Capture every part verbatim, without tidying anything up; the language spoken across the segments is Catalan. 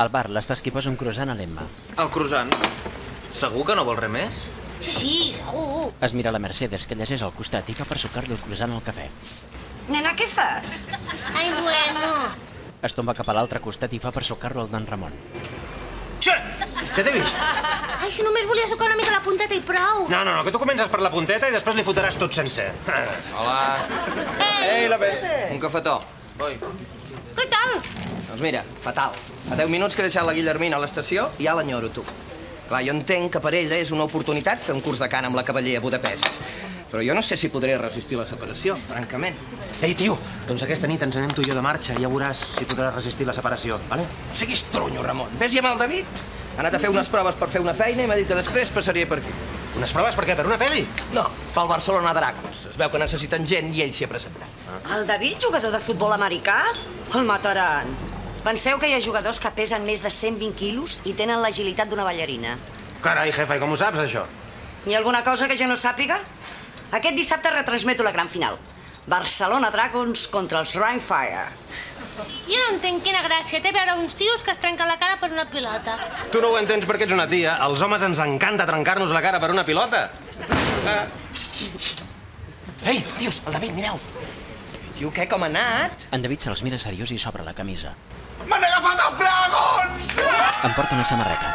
Al bar, l'Staski posa un croissant a l'Emma. El croissant? Segur que no vol res més? Sí, sí, segur. Es mira la Mercedes, que llegeix al costat i fa per sucar-li el croissant al cafè. Nena, què fas? Ai, bueno. Es tomba cap a l'altre costat i fa per sucar-lo al d'en Ramon. Xe! Què t'he vist? Ai, si només volia sucar una mica la punteta i prou. No, no, no, que tu comences per la punteta i després li fotràs tot sencer. Hola. Ei, la Pes. Un cafetó. Oi. Què tal? Doncs mira, fatal. Fa deu minuts que he deixat la Guillermina a l'estació i ja l'enyoro, tu. Clar, jo entenc que per ella és una oportunitat fer un curs de cant amb la Cavaller a Budapest. Però jo no sé si podré resistir la separació, francament. Ei, tio, doncs aquesta nit ens anem tu i jo de marxa i ja veuràs si podràs resistir la separació, vale? No siguis tronyo, Ramon. Ves-hi amb el David. Ha anat a fer unes proves per fer una feina i m'ha dit que després passaria per aquí. Unes proves per què? Per una pel·li? No, pel Barcelona Dragons. Es veu que necessiten gent i ell s'hi ha presentat. El David, jugador de futbol americà? El mataran. Penseu que hi ha jugadors que pesen més de cent vint quilos i tenen l'agilitat d'una ballarina. Carai, jefa, i com ho saps, això? Hi ha alguna cosa que jo no sàpiga? Aquest dissabte retransmeto la gran final. Barcelona Dragons contra els Rhinefire. Jo no entenc quina gràcia té veure uns tios que es trenquen la cara per una pilota. Tu no ho entens perquè ets una tia. Als homes ens encanta trencar-nos la cara per una pilota. Ah. Ei, tios, el David, mireu. Tio, què, com ha anat? En David se'ls mira seriós i s'obre la camisa. M'han agafat els dragons! Em porta una samarreta.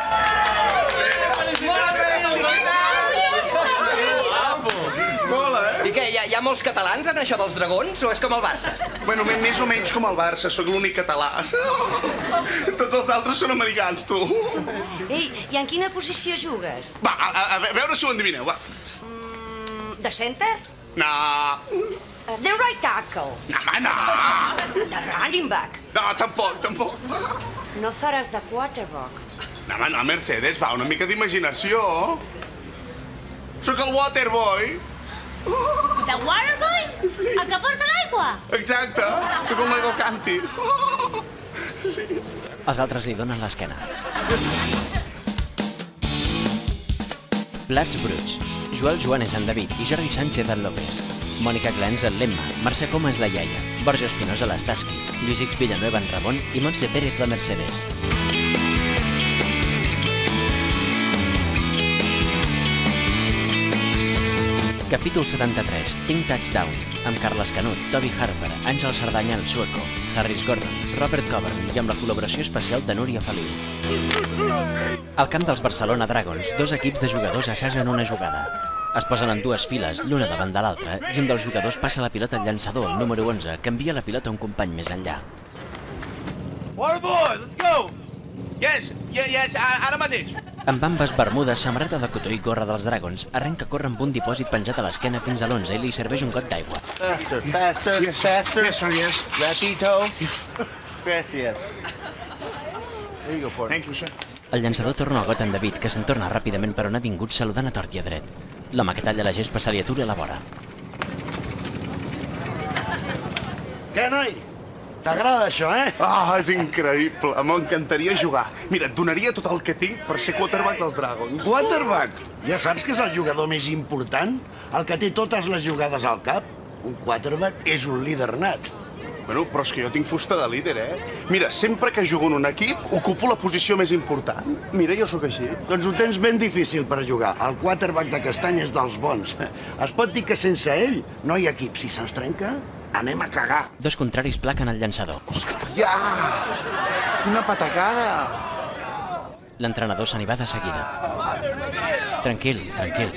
I què, hi ha, hi ha molts catalans en això dels dragons o és com el Barça? Bueno, més o menys com el Barça, sóc l'únic català. Tots els altres són americans, tu. Ei, i en quina posició jugues? Va, a, a, a veure si ho endivineu, va. Mm, de center? No. The right tackle. No, home, no. The running back. No, tampoc, tampoc. No faràs de quarterback. No, home, no, Mercedes, va, una mica d'imaginació. Sóc el Waterboy. The Waterboy? Sí. El que porta l'aigua? Exacte, sóc el Mago Canti. Sí. Els altres li donen l'esquena. Plats bruts. Joel Joan és en David i Jordi Sánchez en López. Mònica Glens en l'Emma, Mercè Coma és la iaia, Borja Espinosa l'Staski, Lluís X Villanueva en Ramon i Montse Pérez la Mercedes. Capítol setanta-tres. Think Touchdown, amb Carles Canut, Toby Harper, Àngel Cerdanya el Sueco, Harris Gordon, Robert Coburn i amb la col·laboració especial de Núria Feliu. Al camp dels Barcelona Dragons, dos equips de jugadors assagen una jugada. Es posen en dues files, l'una davant de l'altra, i un dels jugadors passa la pilota al llançador, el número onze, que envia la pilota a un company més enllà. Waterboy, let's go! Yes, yes, yes, ara mateix. Amb bambes, bermudes, samarreta de cotó i gorra dels Dragons, arrenca a córrer amb un dipòsit penjat a l'esquena fins a l'onze i li serveix un got d'aigua. Faster, faster, Yes, faster. yes, sir, yes. Ratito. Gracias. There you go, for it. Thank you, sir. El llançador torna al got en David, que se'n torna ràpidament per on ha vingut saludant a tort i a dret. L'home que talla la gespa se li atura a la vora. Què, noi? T'agrada això, eh? Ah, és increïble. M'encantaria jugar. Mira, et donaria tot el que tinc per ser quarterback dels Dragons. Quarterback. Ja saps que és el jugador més important? El que té totes les jugades al cap? Un quarterback és un líder nat. Bueno, però és que jo tinc fusta de líder, eh? Mira, sempre que jugo en un equip, ocupo la posició més important. Mira, jo sóc així. Doncs ho tens ben difícil per jugar. El quarterback de castany és dels bons. Es pot dir que sense ell no hi ha equip. Si se'ns trenca, anem a cagar. Dos contraris plaquen el llançador. Ja! Quina patacada! L'entrenador se n'hi va de seguida. Tranquil, tranquil.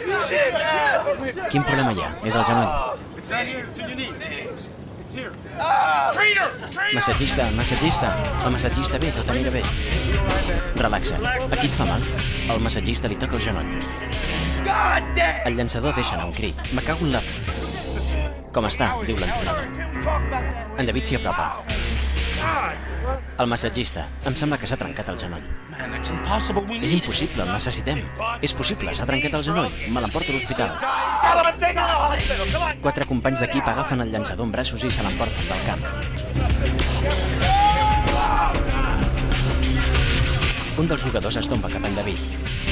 Quin problema hi ha? És el genoll. Massatgista, massatgista. El massatgista bé, tot anirà bé. Relaxa. Aquí et fa mal? El massatgista li toca el genoll. El llançador deixa anar un crit. Me cago en la... Com està? Diu l'entrenador. En David s'hi apropa. El massatgista. Em sembla que s'ha trencat el genoll. És impossible, el necessitem. És possible, s'ha trencat el genoll. Me l'emporto a l'hospital. Quatre companys d'equip agafen el llançador en braços i se l'emporten del camp. Un dels jugadors es tomba cap en David.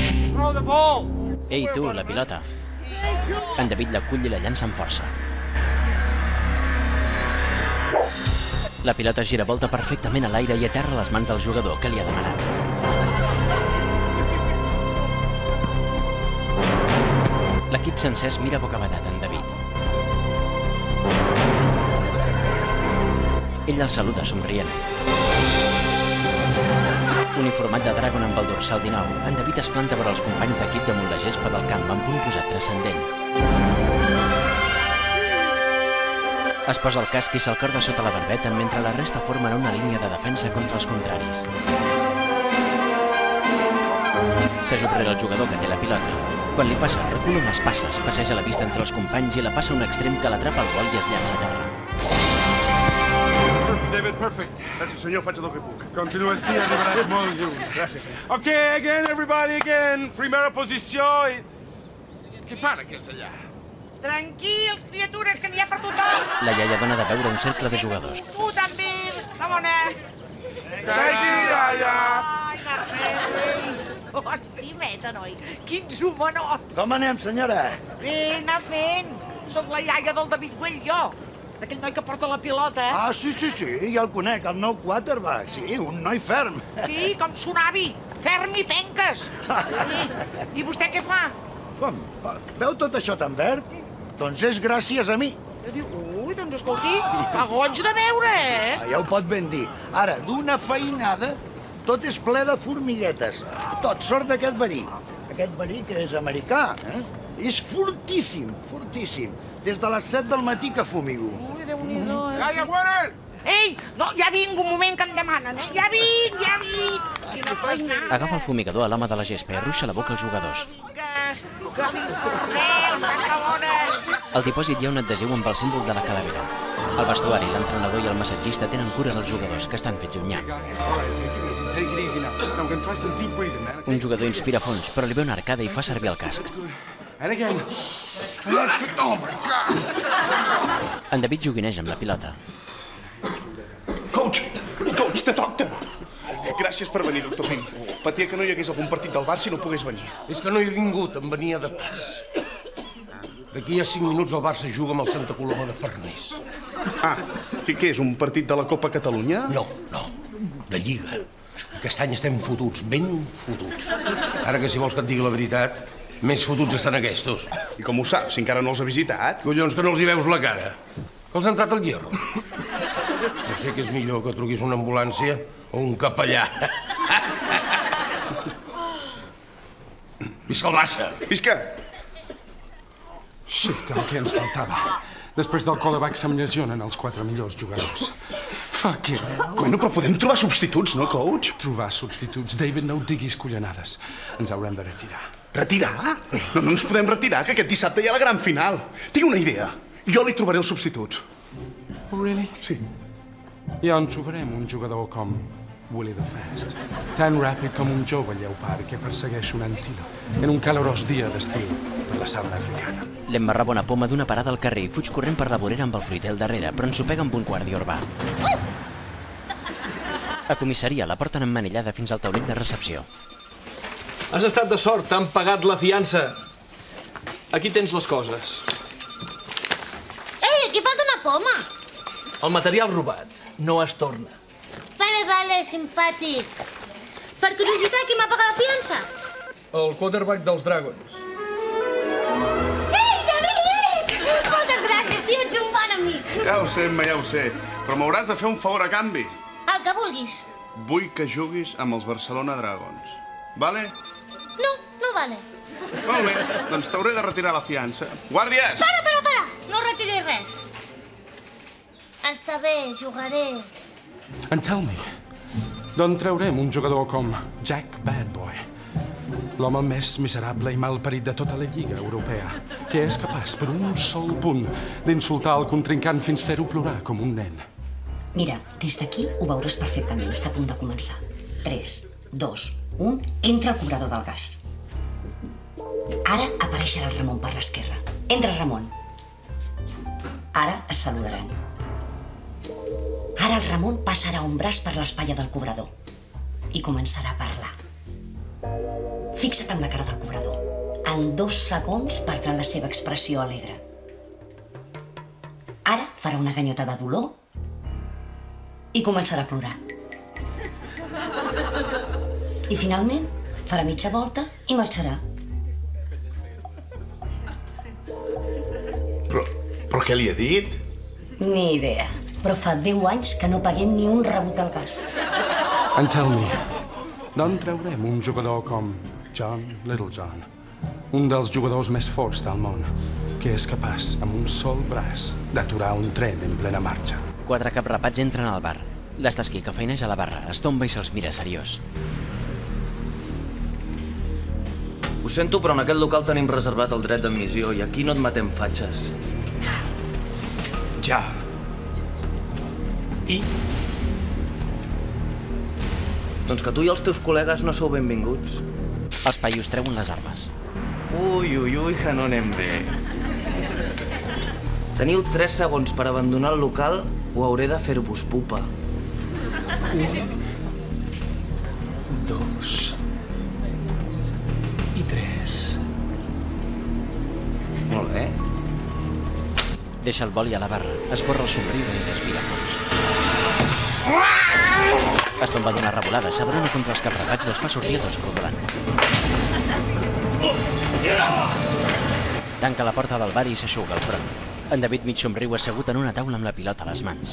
Ei, tu, la pilota. En David l'acull i la llança amb força. La pilota gira volta perfectament a l'aire i aterra a les mans del jugador que li ha demanat. L'equip sencer es mira bocabadat en David. Ell el saluda somrient. Uniformat de Dragon amb el dorsal dinou, en David es planta vora els companys d'equip damunt la gespa del camp amb un posat transcendent. Es posa el casc i se'l corda sota la barbeta mentre la resta formen una línia de defensa contra els contraris. S'ajup rere el jugador que té la pilota. Quan li passa, recula unes passes, passeja la vista entre els companys i la passa a un extrem que l'atrapa al gol i es llança a terra. David, perfect. Gràcies, senyor, faig el que puc. Continua així, arribaràs molt lluny. Gràcies, senyor. Ok, again, everybody, again. Primera posició i... Què fan aquells allà? Tranquils, criatures, que n'hi ha per tothom. La iaia dona de veure un cercle de jugadors. Tu també, la bona. Caigui, iaia! Ai, garrers. Oh, estimeta, noi. Quins humanots. Com anem, senyora? Bé, anar fent. Soc la iaia del David Güell, jo. D'aquell noi que porta la pilota, eh? Ah, sí, sí, sí, ja el conec, el nou quarterback. Sí, un noi ferm. Sí, com son avi. Ferm i penques. Sí. I vostè què fa? Com? Veu tot això tan verd? Doncs és gràcies a mi. Jo dic, ui, doncs escolti, a goig de veure, eh? Ah, ja ho pot ben dir. Ara, d'una feinada, tot és ple de formiguetes. Tot sort d'aquest verí. Aquest verí que és americà, eh? És fortíssim, fortíssim. Des de les set del matí que fumigo. Ui, Déu-n'hi-do, eh? Iaia, guarda! Ei, no, ja vinc, un moment que em demanen, eh? Ja vinc, ja vinc! Quina feina! Agafa el fumigador a l'home de la gespa i arruixa la boca als jugadors. Que, que vinc, Adéu, tanta bona! Al dipòsit hi ha un adhesiu amb el símbol de la calavera. El vestuari, l'entrenador i el massatgista tenen cura dels jugadors, que estan fets llunyà. Un jugador inspira fons, però li ve una arcada i fa servir el casc. And again. En David joguineja amb la pilota. Coach! Coach, de doctor! Gràcies per venir, doctor Pink. Patia que no hi hagués algun partit del Barça si no pogués venir. És que no hi he vingut, em venia de pas. D'aquí a cinc minuts el Barça juga amb el Santa Coloma de Farners. Ah, què, què és, un partit de la Copa Catalunya? No, no, de Lliga. Aquest any estem fotuts, ben fotuts. Ara que si vols que et digui la veritat, més fotuts estan aquestos. I com ho saps, si encara no els ha visitat? Collons, que no els hi veus la cara. Que els ha entrat al hierro. No sé què és millor, que truquis una ambulància o un capellà. Visca el Barça! Visca! Shit, el que ens faltava. Després del quarterback se'm lesionen els quatre millors jugadors. Fuck it. Bueno, però podem trobar substituts, no, coach? Trobar substituts. David, no ho diguis collonades. Ens haurem de retirar. Retirar? No, no ens podem retirar, que aquest dissabte hi ha la gran final. Tinc una idea. Jo li trobaré els substituts. Oh, really? Sí. Ja en trobarem un jugador com Willie the Fast. Tan ràpid com un jove lleopard que persegueix un antílop en un calorós dia d'estiu per la sabana africana. L'emmarraba una poma d'una parada al carrer i fuig corrent per la vorera amb el fruiter al darrere, però ensopega amb un guàrdia urbà. A comissaria la porten emmanillada fins al taulell de recepció. Has estat de sort, t'han pagat la fiança. Aquí tens les coses. Ei, aquí falta una poma. El material robat no es torna. Vale, vale, simpàtic. Per curiositat, qui m'ha pagat la fiança? El quarterback dels Dragons. Ei, David! Moltes gràcies, tio, ets un bon amic. Ja ho sé, Emma, ja ho sé. Però m'hauràs de fer un favor a canvi. El que vulguis. Vull que juguis amb els Barcelona Dragons. Vale? No, no vale. Molt bé, doncs t'hauré de retirar la fiança. Guàrdies! Para, para, para! No retiris res. Està bé, jugaré. And tell me, d'on traurem un jugador com Jack Badboy, l'home més miserable i malparit de tota la Lliga Europea, que és capaç per un sol punt d'insultar el contrincant fins fer-ho plorar com un nen? Mira, des d'aquí ho veuràs perfectament, està a punt de començar. tres, dos, un, entra el cobrador del gas. Ara apareixerà el Ramon per l'esquerra. Entra, Ramon. Ara es saludaran. Ara el Ramon passarà un braç per l'espatlla del cobrador i començarà a parlar. Fixa't en la cara del cobrador. En dos segons perdrà la seva expressió alegre. Ara farà una ganyota de dolor i començarà a plorar. I finalment farà mitja volta i marxarà. Però, però què li ha dit? Ni idea, però fa deu anys que no paguem ni un rebut al gas. And tell me, d'on traurem un jugador com John Littlejohn, un dels jugadors més forts del món, que és capaç, amb un sol braç, d'aturar un tren en plena marxa? Quatre caprapats entren al bar. L'Starsky, que feineja a la barra, es tomba i se'ls mira seriós. Ho sento, però en aquest local tenim reservat el dret d'admissió i aquí no et matem fatxes. Ja. I? Doncs que tu i els teus col·legues no sou benvinguts. Els paios treuen les armes. Ui, ui, ui, que no anem bé. Teniu tres segons per abandonar el local o hauré de fer-vos pupa. Un, dos i tres. Molt bé. Deixa el boli a la barra, esborra el somriure i respira fons. Es tomba d'una revolada, s'abrona contra els caprapats i els fa sortir tots rodolant. Tanca la porta del bar i s'aixuga el front. En David mig somriu assegut en una taula amb la pilota a les mans.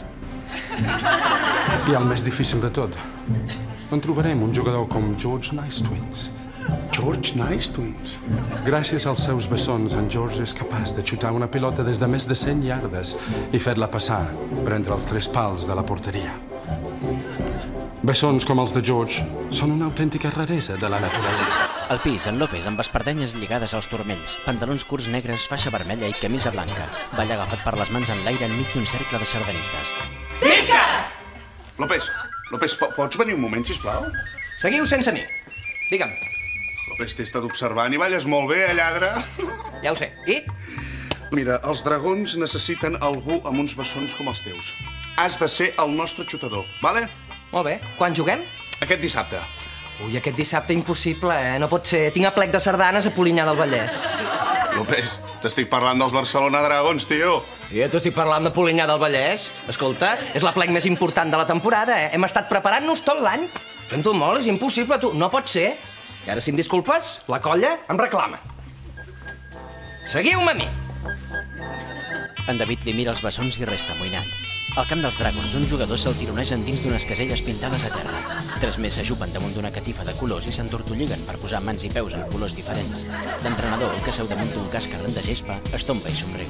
I el més difícil de tot, on trobarem un jugador com George Nicetwins? George Nicetwins? Gràcies als seus bessons, en George és capaç de xutar una pilota des de més de cent iardes i fer-la passar per entre els tres pals de la porteria. Bessons com els de George són una autèntica raresa de la naturalesa. Al pis, en López, amb espardenyes lligades als turmells, pantalons curts negres, faixa vermella i camisa blanca. Balla agafat per les mans en l'aire enmig d'un cercle de sardanistes. Visca! López, López, po pots venir un moment, sisplau? Seguiu sense mi. Digue'm. López, t'he estat observant i balles molt bé, eh, lladre? Ja ho sé. I? Mira, els dragons necessiten algú amb uns bessons com els teus. Has de ser el nostre xutador, vale? Molt bé. Quan juguem? Aquest dissabte. Ui, aquest dissabte impossible, eh? No pot ser. Tinc aplec de sardanes a Polinyà del Vallès. López, t'estic parlant dels Barcelona Dragons, tio. Sí, t'estic parlant de Polinyà del Vallès. Escolta, és l'aplec més important de la temporada, eh? Hem estat preparant-nos tot l'any. Sento molt, és impossible, tu. No pot ser. I ara, si em disculpes, la colla em reclama. Seguiu-me a mi. En David li mira els bessons i resta amoïnat. Al camp dels Dragons, uns jugadors se'l tironegen dins d'unes caselles pintades a terra. Tres més s'ajupen damunt d'una catifa de colors i s'entortolliguen per posar mans i peus en colors diferents. L'entrenador, que seu damunt d'un casc arran de gespa, es tomba i somriu.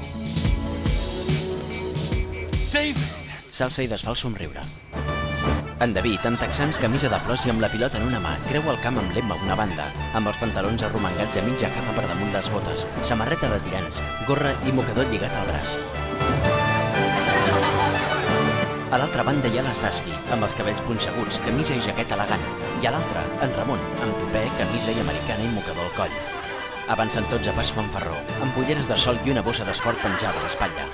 S'alça i desfà el somriure. En David, amb texans, camisa de flors i amb la pilota en una mà, creua el camp amb l'Emma a una banda, amb els pantalons arromangats a mitja cama per damunt les botes, samarreta de tirants, gorra i mocador lligat al braç. A l'altra banda hi ha l'Starsky, amb els cabells punxeguts, camisa i jaqueta elegant, i a l'altra, en Ramon, amb tupè, camisa i americana i mocador al coll. Avancen tots a pas fanfarró, amb ulleres de sol i una bossa d'esport penjada a l'espatlla.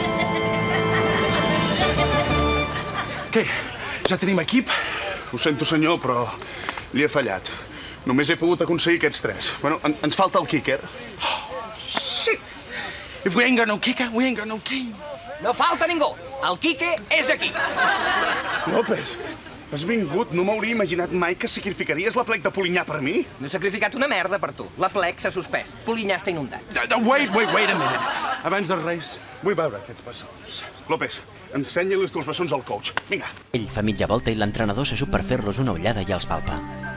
Què? Ja tenim equip? Ho sento, senyor, però li he fallat. Només he pogut aconseguir aquests tres. Bueno, en ens falta el kicker. Oh, shit! If we ain't got no kicker, we ain't got no team. No falta ningú. El Quique és aquí. López, has vingut. No m'hauria imaginat mai que sacrificaries l'aplec de Polinyà per mi. No he sacrificat una merda per tu. L'aplec s'ha suspès. Polinyà està inundat. Wait, wait, wait a minute. Abans de res, vull veure aquests bessons. López, ensenya-li els teus bessons al coach. Vinga. Ell fa mitja volta i l'entrenador s'ajup per fer-los una ullada i els palpa.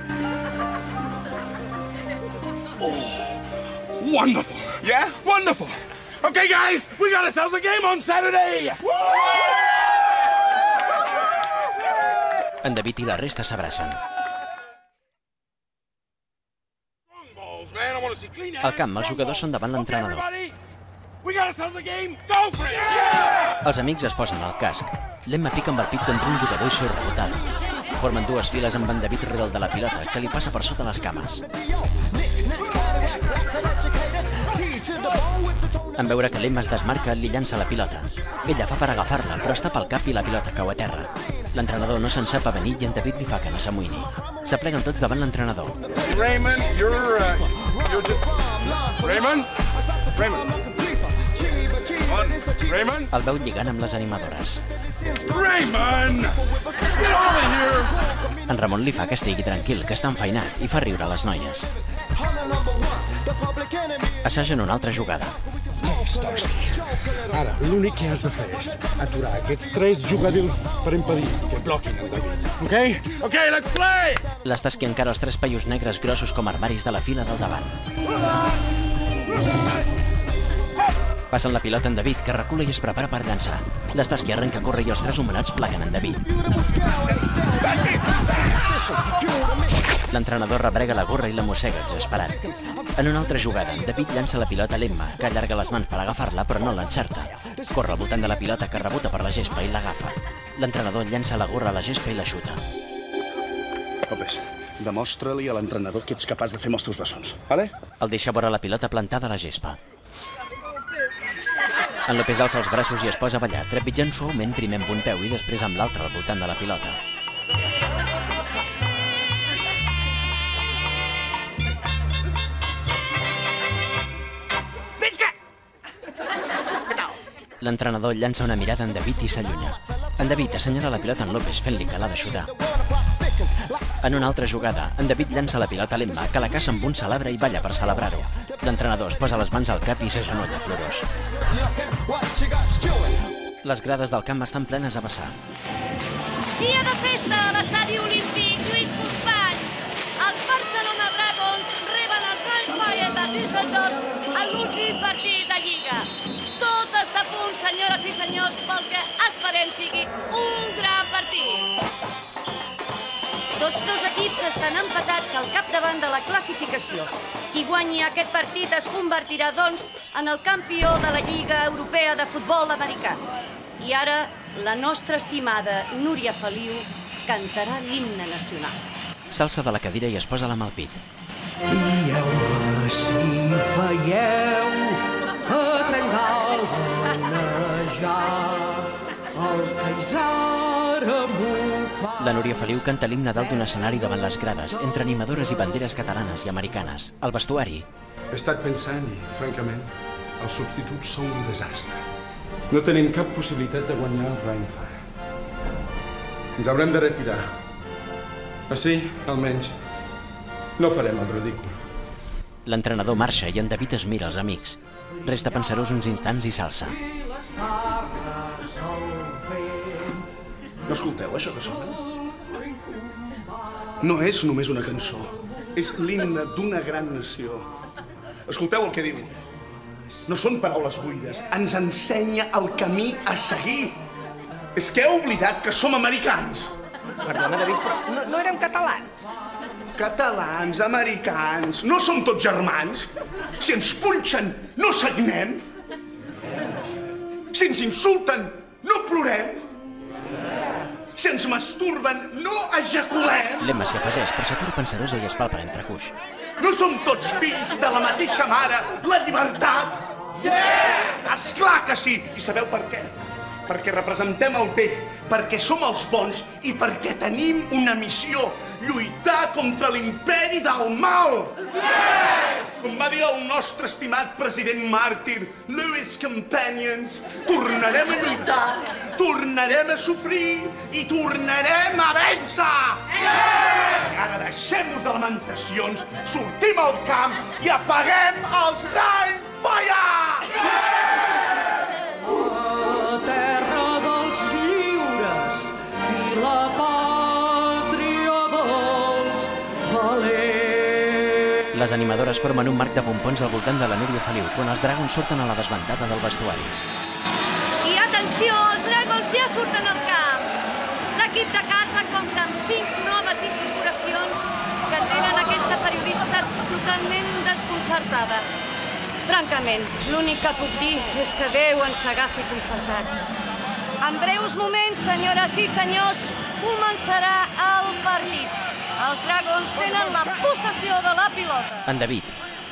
Oh, wonderful. Yeah? Wonderful. Okay, guys, we got ourselves a game on Saturday! En David i la resta s'abracen. Al camp, els jugadors són davant l'entrenador. Els amics es posen al casc. L'Emma pica amb el pit contra un jugador i surt rebotada. Formen dues files amb en David rere el de la pilota, que li passa per sota les cames. En veure que l'Emma es desmarca, li llança la pilota. Ella fa per agafar-la, però està pel cap i la pilota cau a terra. L'entrenador no se'n sap avenir i en David li fa que no s'amoïni. S'apleguen tots davant l'entrenador. Raymond, you're, uh, you're just... Raymond? Raymond? On. Raymond? El veu lligant amb les animadores. Raymond! Get out of here! En Ramon li fa que estigui tranquil, que està enfeinat, i fa riure les noies. Assagen una altra jugada. Ara, l'únic que has de fer és aturar aquests tres jugadors per impedir que bloquin el David. Ok? Ok, let's play! L'Starsky encara els tres paios negres grossos com armaris de la fila del davant. Passen la pilota en David, que recula i es prepara per llançar. L'Starsky arrenca a córrer i els tres homenats plaguen en David. L'entrenador rebrega la gorra i la mossega, exasperat. En una altra jugada, David llança la pilota a l'Emma, que allarga les mans per agafar-la, però no l'encerta. Corre al voltant de la pilota, que rebota per la gespa i l'agafa. L'entrenador llança la gorra a la gespa i la xuta. López, demostra-li a l'entrenador que ets capaç de fer amb els teus bessons, vale? El deixa vora la pilota plantada a la gespa. En López alça els braços i es posa a ballar, trepitjant suaument primer amb un peu i després amb l'altre al voltant de la pilota. L'entrenador llança una mirada en David i s'allunya. En David assenyala la pilota en López, fent-li que l'ha d'aixudar. En una altra jugada, en David llança la pilota a l'Emma, que la caça amb un celebre i balla per celebrar-ho. L'entrenador es posa les mans al cap i s'agenolla plorós. Les grades del camp estan plenes a vessar. Dia de festa a l'estadi olímpic Lluís Companys. Els Barcelona Dragons reben el Rheinfire de Düsseldorf en l'últim partit de Lliga. Tot està a punt, senyores i senyors, pel que esperem sigui un gran partit. Tots dos equips estan empatats al capdavant de la classificació. Qui guanyi aquest partit es convertirà, doncs, en el campió de la Lliga Europea de Futbol Americà. I ara, la nostra estimada Núria Feliu cantarà l'himne nacional. S'alça de la cadira i es posa la mà al pit. Dieu-me si veieu a trencar el volejar, el caisar amufa... La Núria Feliu canta l'himne dalt d'un escenari davant les grades, entre animadores i banderes catalanes i americanes. Al vestuari... He estat pensant i, francament, els substituts són un desastre. No tenim cap possibilitat de guanyar el Rheinfire. Ens haurem de retirar. Així, almenys, no farem el ridícul. L'entrenador marxa i en David es mira els amics. Resta pensarós uns instants i s'alça. No escolteu això que sona? No és només una cançó. És l'himne d'una gran nació. Escolteu el que diu. No són paraules buides. Ens ensenya el camí a seguir. És que heu oblidat que som americans. Perdona, David, però no, no érem catalans. Catalans, americans, no som tots germans? Si ens punxen, no sagnem? Si ens insulten, no plorem? Si ens masturben, no ejaculem? L'Emma s'hi afegeix, però s'atura pensarosa i es palpa l'entrecuix. No som tots fills de la mateixa mare, la llibertat? Yeah! Esclar que sí! I sabeu per què? Perquè representem el bé, perquè som els bons i perquè tenim una missió, lluitar contra l'imperi del mal! Yeah! Com va dir el nostre estimat president màrtir, Louis Companions, tornarem a lluitar, tornarem a sofrir i tornarem a vèncer! Yeah! Ara deixem-nos de lamentacions, sortim al camp i apaguem els Rheinfire! Yeah! Les animadores formen un marc de pompons al voltant de la Núria Feliu quan els Dragons surten a la desbandada del vestuari. I atenció, els Dragons ja surten al camp. L'equip de casa compta amb cinc noves incorporacions que tenen aquesta periodista totalment desconcertada. Francament, l'únic que puc dir és que Déu ens agafi confessats. En breus moments, senyores i senyors, començarà el partit. Els Dragons tenen la possessió de la pilota. En David.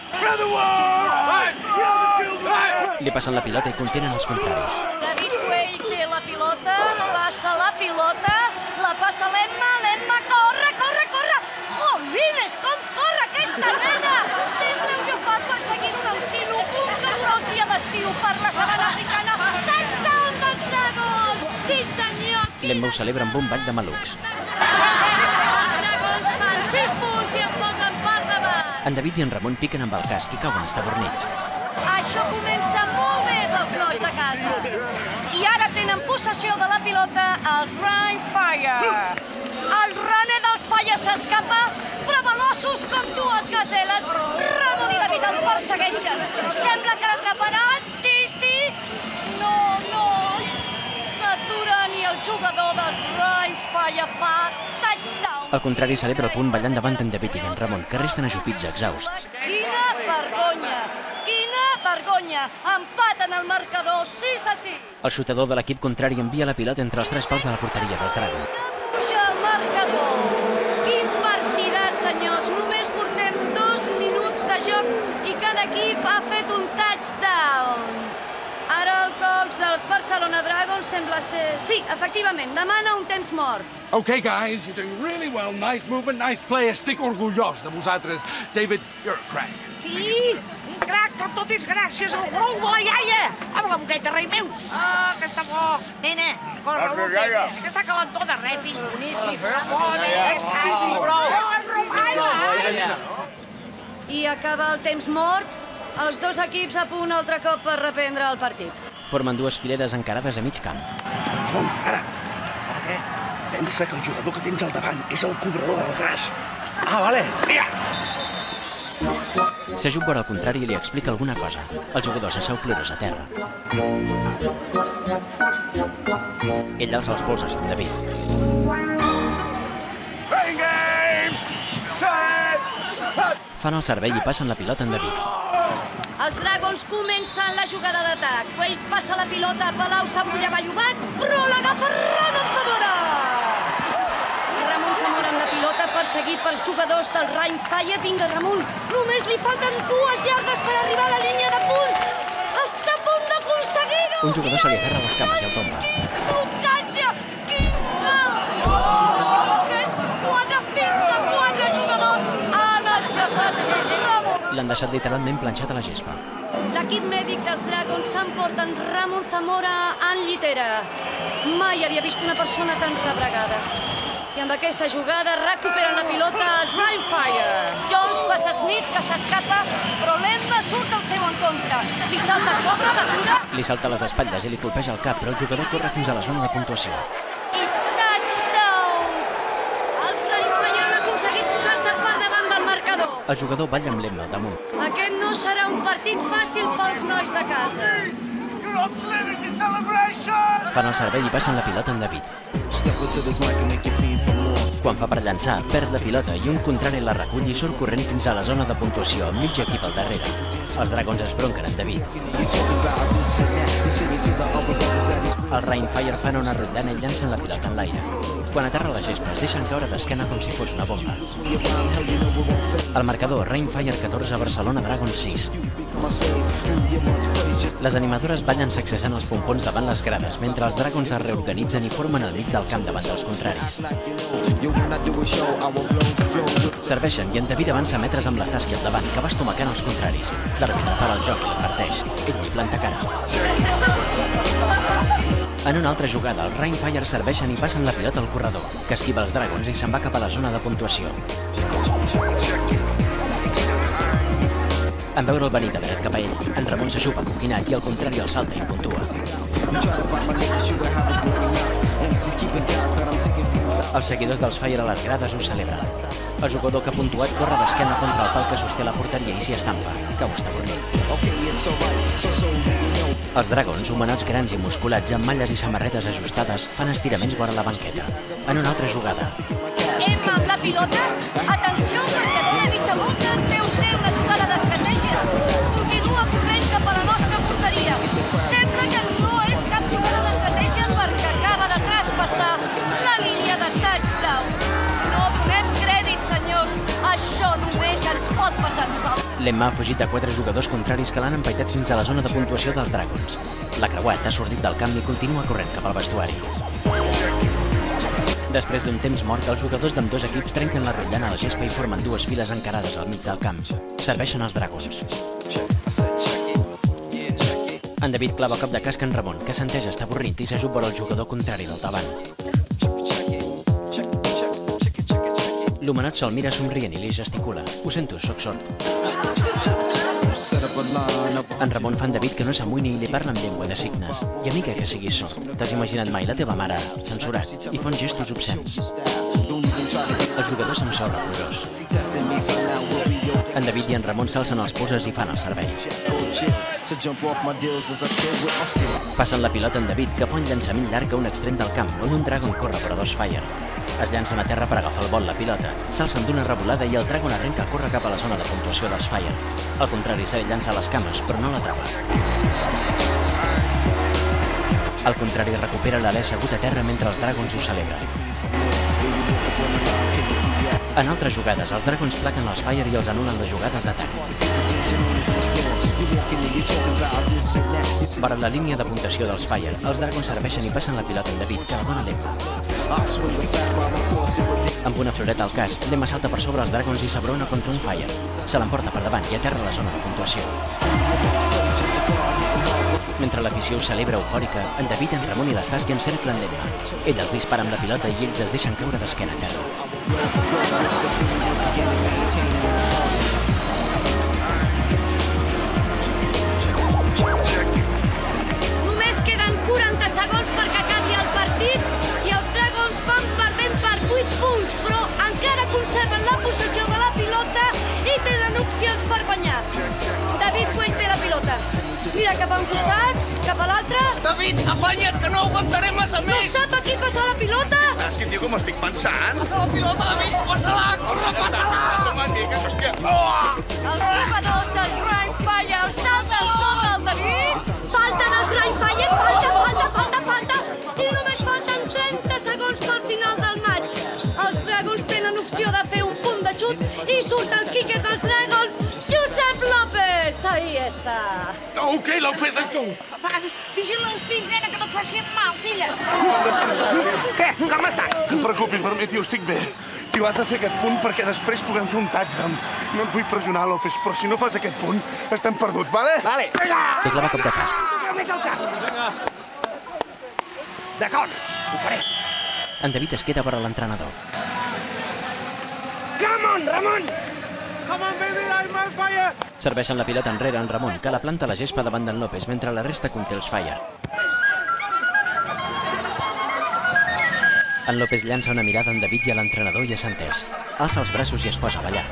Li passen la pilota i contenen els contraris. David Way té la pilota, passa la pilota, la passa l'Emma, l'Emma corre, corre, corre! Jolines, com corre aquesta nena! Sembla un lleopard perseguint un antílop, un calorós dia d'estiu per la sabana africana. Touchdown dels Dragons! Sí, senyor! L'Emma ho celebra amb un ball de malucs. Els Dragons fan sis punts i es posen per davant. En David i en Ramon piquen amb el casc i cauen estabornits. Això comença molt bé pels nois de casa. I ara tenen possessió de la pilota els Rainfire. El René dels Fire s'escapa, però veloços com dues gaseles, Ramon i David el persegueixen. Sembla que l'atraparan, sí, sí. No, no. S'aturen i el jugador dels Rainfire fa touchdown. Al contrari, celebra el punt ballant davant en David i en Ramon, que resten ajupits exhausts. Quina vergonya! Quina vergonya! Empaten el marcador sis a sis. El xutador de l'equip contrari envia la pilota entre els tres pals de la porteria dels Dragons. Puja el marcador. Quin partidàs, senyors. Només portem dos minuts de joc i cada equip ha fet un touchdown. Ara el coach dels Barcelona Dragons sembla ser... Sí, efectivament, demana un temps mort. Okay, guys, you're doing really well. Nice movement, nice play. Estic orgullós de vosaltres. David, you're a crack. Sí, un crac, però tot és gràcies al gol de la iaia. Amb la boqueta, rei meu. Ah, que està bo. Nena, corre, boqueta. Que està calentó de res, fill. Boníssim. Ramon, exquisi, prou. I acaba el temps mort. Els dos equips a punt altre cop per reprendre el partit. Formen dues fileres encarades a mig camp. Ramon, ara. Ara què? Pensa que el jugador que tens al davant és el cobrador del gas. Ah, vale. Mira! S'ajup vora al contrari i li explica alguna cosa. El jugador s'asseu plorós a terra. Ell alça els polses amb David. Fan el servei i passen la pilota en David. Els Dragons comencen la jugada d'atac. Ell passa la pilota a Palau Sabulla Ballobat, però l'agafa Ramon Zamora. Ramon Zamora amb la pilota, perseguit pels jugadors del Rainfire. Vinga, Ramon, només li falten dues llardes per arribar a la línia de punt. Està a punt d'aconseguir-ho. Un jugador se li agarra les cames i el tomba. Quin tocatge! Quin mal! Un, dos, tres, quatre, fins a quatre jugadors han aixafat Ramon. L'han deixat literalment planxat a la gespa. L'equip mèdic dels Dragons s'emporten Ramon Zamora en llitera. Mai havia vist una persona tan rebregada. I amb aquesta jugada recuperen la pilota els Rainfire. Jones passa Smith, que s'escapa, però l'Emma surt al seu encontre. Li salta a sobre la cura. Li salta a les espatlles i li colpeja el cap, però el jugador corre fins a la zona de puntuació. I touchdown! Els Rainfire han aconseguit posar-se per davant del marcador. El jugador balla amb l'Emma al damunt. Aquest no serà un partit fàcil pels nois de casa. Fan el servei i passen la pilota en David. Quan fa per llançar, perd la pilota i un contrari la recull i surt corrent fins a la zona de puntuació amb mig equip al darrere. Els Dragons es bronquen en David. Els Rainfire fan una rotllana i llancen la pilota en l'aire. Quan aterra la gespa es deixen caure d'esquena com si fos una bomba. El marcador, Rainfire catorze, Barcelona Dragons sis. Les animadores ballen sacsejant els pompons davant les grades, mentre els Dragons es reorganitzen i formen el mig del camp davant dels contraris. Serveixen i en David avança metres amb l'Estasqui al davant, que va estomacant els contraris. L'àrbitre para el joc i l'adverteix. Ell li planta cara. En una altra jugada, els Rainfire serveixen i passen la pilota al corredor, que esquiva els Dragons i se'n va cap a la zona de puntuació. En veure el venir de dret cap a ell, en Ramon s'ajupa coquinat i al contrari el salta i puntua. Els seguidors dels Fire a les grades ho celebren. El jugador que ha puntuat corre d'esquena contra el pal que sosté la porteria i s'hi estampa. Cau estabornit. Els Dragons, humanots grans i musculats amb malles i samarretes ajustades, fan estiraments vora la banqueta. En una altra jugada. Emma amb la pilota. Atenció, perquè dona mitja volta. Deu ser una jugada d'estratègia. Continua corrent cap a la nostra porteria. Sembla que no és cap jugada d'estratègia perquè acaba de traspassar la línia de touchdown. No donem crèdit, senyors. Això només ens pot passar a nosaltres. L'Emma ha fugit de quatre jugadors contraris que l'han empaitat fins a la zona de puntuació dels Dragons. La creuat ha sortit del camp i continua corrent cap al vestuari. Després d'un temps mort, els jugadors d'ambdós equips trenquen la rotllana a la gespa i formen dues files encarades al mig del camp. Serveixen els Dragons. En David clava cop de casc en Ramon, que s'entesa està avorrit i s'ajup vora el jugador contrari del davant. L'homenot se'l mira somrient i li gesticula. Ho sento, sóc sord. En Ramon fa en David que no s'amoïni i li parla en llengua de signes. I amiga que siguis sord. T'has imaginat mai la teva mare censurat i fa uns gestos obscens. El jugador se'n sort plorós. En David i en Ramon s'alcen els poses i fan el servei. Passen la pilota en David, que fa un llançament llarg a un extrem del camp, on un Dragon corre per a dos Fire. Es llancen a terra per agafar el vol la pilota, s'alcen d'una revolada i el Dragon arrenca a córrer cap a la zona de puntuació dels Fire. Al contrari, se li llança a les cames, però no l'atrapa. Al contrari, recupera l'alè assegut a terra mentre els Dragons ho celebren. En altres jugades, els Dragons plaquen els Fire i els anulen les jugades d'atac. Per la línia de puntuació dels Fire, els Dragons serveixen i passen la pilota en David, que la dona l'Emma. Amb una floreta al cas, l'Emma salta per sobre els Dragons i s'abrona contra un Fire. Se l'emporta per davant i aterra a la zona de puntuació. Mentre l'afició ho celebra eufòrica, en David, en Ramon i l'Estàs que encerclen l'Emma. Ell els dispara amb la pilota i ells es deixen caure d'esquena a terra. Només queden quaranta segons perquè acabi el partit i els Dragons van perdent per vuit punts, però encara conserven la possessió de la pilota i tenen opcions per guanyar. David Wade té la pilota. Mira cap a un costat, cap a l'altre. David, afanya't, que no aguantaré massa No més! sap a qui passar la pilota? És que, tio, com estic pensant? Passa la pilota, David, passa-la, corre, passa-la! No m'endiques, hòstia! Oh! Els jugadors dels Ryan Fire salten sobre el David. Falten els Ryan Fire, falta, falta, falta, falta. I només falten trenta segons pel final del maig. Els Dragons tenen opció de fer un punt de xut i surt el kicker dels Dragons, Josep López. Ahí està. Ok, López, let's go! Vigila els pins, nena, que no et faci mal, filla. Què? Com estàs? No et preocupis per mi, tio, estic bé. Tio, has de fer aquest punt perquè després puguem fer un touchdown. No et vull pressionar, López, però si no fas aquest punt, estem perduts, vale? Vale. Li clava cop de casc. D'acord, ho faré. En David es queda per a l'entrenador. Come on, Ramon! Come on, baby, I'm on fire! Serveixen la pilota enrere en Ramon, que la planta a la gespa davant d'en López, mentre la resta conté els Fire. En López llança una mirada en David i a l'entrenador i assenteix. Alça els braços i es posa a ballar.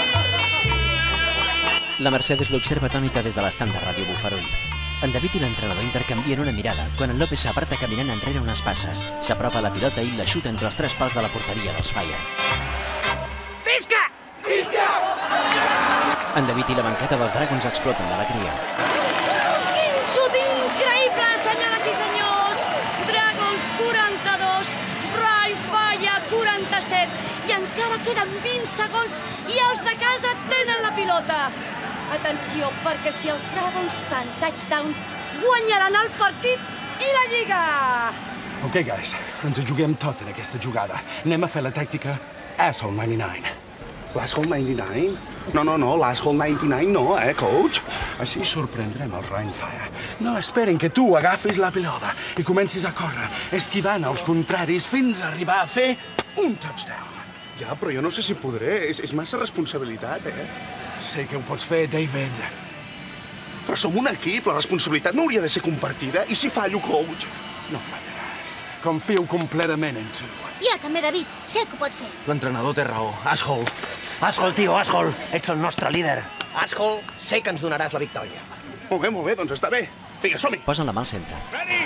La Mercedes l'observa atònita des de l'estant de ràdio bufarull. En David i l'entrenador intercanvien una mirada quan en López s'aparta caminant enrere unes passes. S'apropa a la pilota i la xuta entre els tres pals de la porteria dels Fire. Visca! Visca! En David i la banqueta dels Dragons exploten d'alegria. Quin xut increïble, senyores i senyors! Dragons quaranta-dos, Ryan Fire quaranta-set. I encara queden vint segons i els de casa tenen la pilota. Atenció, perquè si els Dragons fan touchdown, guanyaran el partit i la Lliga! Ok, guys, ens hi juguem tot en aquesta jugada. Anem a fer la tàctica Asshole noranta-nou. L'Asshole noranta-nou? No, no, no, l'Asshole noranta-nou no, eh, coach? Així sorprendrem el Ryan Fire. No esperen que tu agafis la pilota i comencis a córrer, esquivant els contraris fins a arribar a fer un touchdown. Ja, però jo no sé si podré. És, és massa responsabilitat, eh? Sé que ho pots fer, David. Però som un equip, la responsabilitat no hauria de ser compartida. I si fallo, coach? No fallaràs. Confio completament en tu. Jo també, David. Sé que ho pots fer. L'entrenador té raó. Asshole. Asshole, tio, Asshole. Ets el nostre líder. Asshole, sé que ens donaràs la victòria. Molt bé, molt bé, doncs està bé. Vinga, som-hi. Posen la mà al centre. Ready?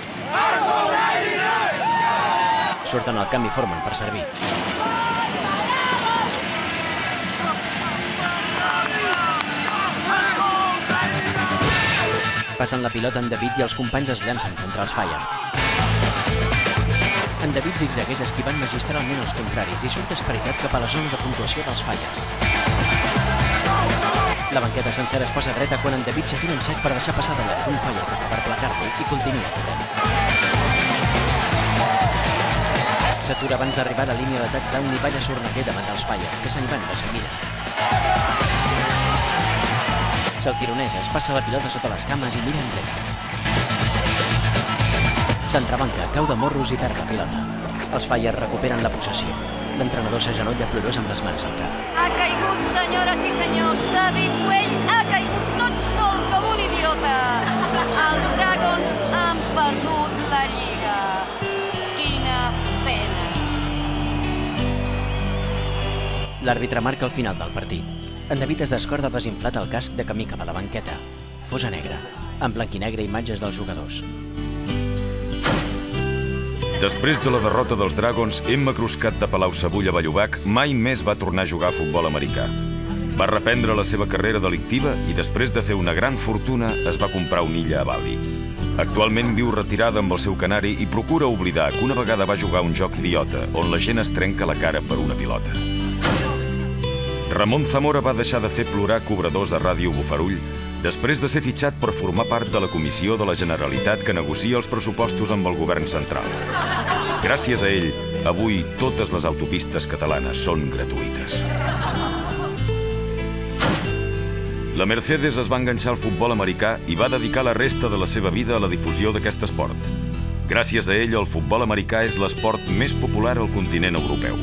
Surten al camp i formen per servir. Passen la pilota en David i els companys es llancen contra els Fire. En David zigzagueix esquivant magistralment els contraris i surt esperitat cap a la zona de puntuació dels Fire. La banqueta sencera es posa dreta quan en David s'atura en sec per deixar passar de llarg un Fire que fa per placar-lo i continua corrent. S'atura abans d'arribar a la línia de touchdown i balla sorneguer davant dels Fire, que se n'hi van de seguida. Se'l tironeja, es passa la pilota sota les cames i mira enrere. S'entrebanca, cau de morros i perd la pilota. Els Fire recuperen la possessió. L'entrenador s'agenolla plorós amb les mans al cap. Ha caigut, senyores i senyors. David Güell ha caigut tot sol com un idiota. Els Dragons han perdut la Lliga. Quina pena. L'àrbitre marca el final del partit. En David es descorda desinflat el casc de camí cap a la banqueta. Fosa negra, en blanc i negre imatges dels jugadors. Després de la derrota dels Dragons, Emma Cruscat de Palau-Sabull a Vallovac mai més va tornar a jugar a futbol americà. Va reprendre la seva carrera delictiva i després de fer una gran fortuna es va comprar una illa a Bali. Actualment viu retirada amb el seu canari i procura oblidar que una vegada va jugar un joc idiota on la gent es trenca la cara per una pilota. Ramon Zamora va deixar de fer plorar cobradors a Ràdio Bofarull després de ser fitxat per formar part de la Comissió de la Generalitat que negocia els pressupostos amb el govern central. Gràcies a ell, avui totes les autopistes catalanes són gratuïtes. La Mercedes es va enganxar al futbol americà i va dedicar la resta de la seva vida a la difusió d'aquest esport. Gràcies a ell, el futbol americà és l'esport més popular al continent europeu.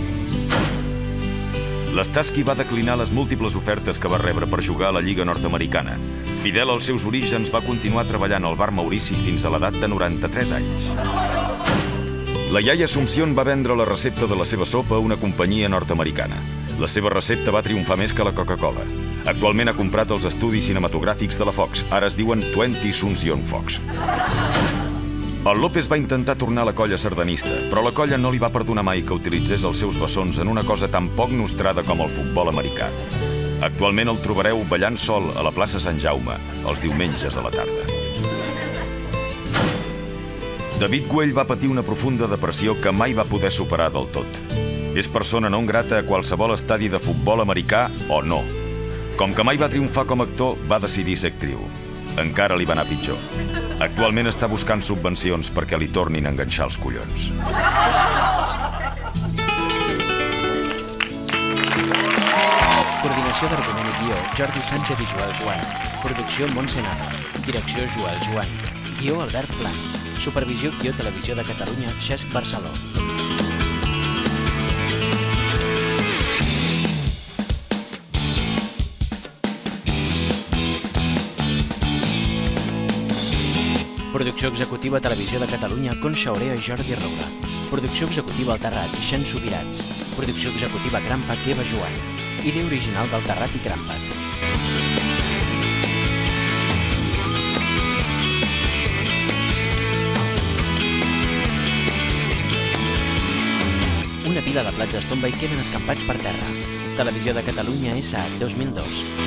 L'Starsky va declinar les múltiples ofertes que va rebre per jugar a la Lliga Nord-americana. Fidel als seus orígens, va continuar treballant al bar Maurici fins a l'edat de noranta-tres anys. La iaia Assumpción va vendre la recepta de la seva sopa a una companyia nord-americana. La seva recepta va triomfar més que la Coca-Cola. Actualment ha comprat els estudis cinematogràfics de la Fox. Ara es diuen twentieth Assumption Fox. El López va intentar tornar a la colla sardanista, però la colla no li va perdonar mai que utilitzés els seus bessons en una cosa tan poc nostrada com el futbol americà. Actualment el trobareu ballant sol a la plaça Sant Jaume, els diumenges a la tarda. David Güell va patir una profunda depressió que mai va poder superar del tot. És persona non grata a qualsevol estadi de futbol americà o no. Com que mai va triomfar com a actor, va decidir ser actriu. Encara li va anar pitjor. Actualment està buscant subvencions perquè li tornin a enganxar els collons. Coordinació d'argument i guió, Jordi Sánchez i Joel Joan. Producció Montse Nava. Direcció Joel Joan. Guió Albert Plans. Supervisió Guió Televisió de Catalunya, Xesc Barceló. Producció executiva Televisió de Catalunya, Conxa Orea i Jordi Roura. Producció executiva El Terrat, Xen Subirats. Producció executiva Crampat, Eva Joan. Idea original del Terrat i Crampat. Una pila de plats es tomba i queden escampats per terra. Televisió de Catalunya S A dos mil dos.